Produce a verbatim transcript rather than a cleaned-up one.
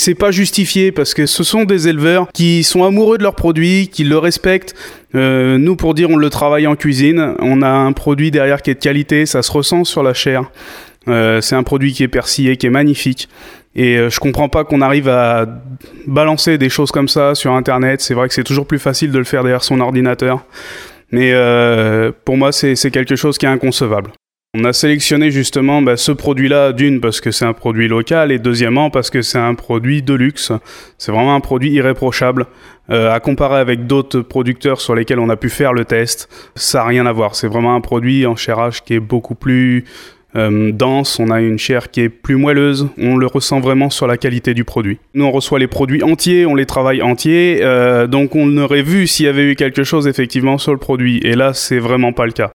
c'est pas justifié parce que ce sont des éleveurs qui sont amoureux de leurs produits, qui le respectent. Euh, nous, pour dire, on le travaille en cuisine. On a un produit derrière qui est de qualité, ça se ressent sur la chair. Euh, c'est un produit qui est persillé, qui est magnifique. Et euh, je comprends pas qu'on arrive à balancer des choses comme ça sur Internet. C'est vrai que c'est toujours plus facile de le faire derrière son ordinateur. Mais euh, pour moi, c'est, c'est quelque chose qui est inconcevable. On a sélectionné justement bah, ce produit-là, d'une, parce que c'est un produit local, et deuxièmement, parce que c'est un produit de luxe. C'est vraiment un produit irréprochable. Euh, à comparer avec d'autres producteurs sur lesquels on a pu faire le test, ça n'a rien à voir. C'est vraiment un produit en chairage qui est beaucoup plus euh, dense. On a une chair qui est plus moelleuse. On le ressent vraiment sur la qualité du produit. Nous, on reçoit les produits entiers, on les travaille entiers. Euh, donc, on aurait vu s'il y avait eu quelque chose effectivement sur le produit. Et là, c'est vraiment pas le cas.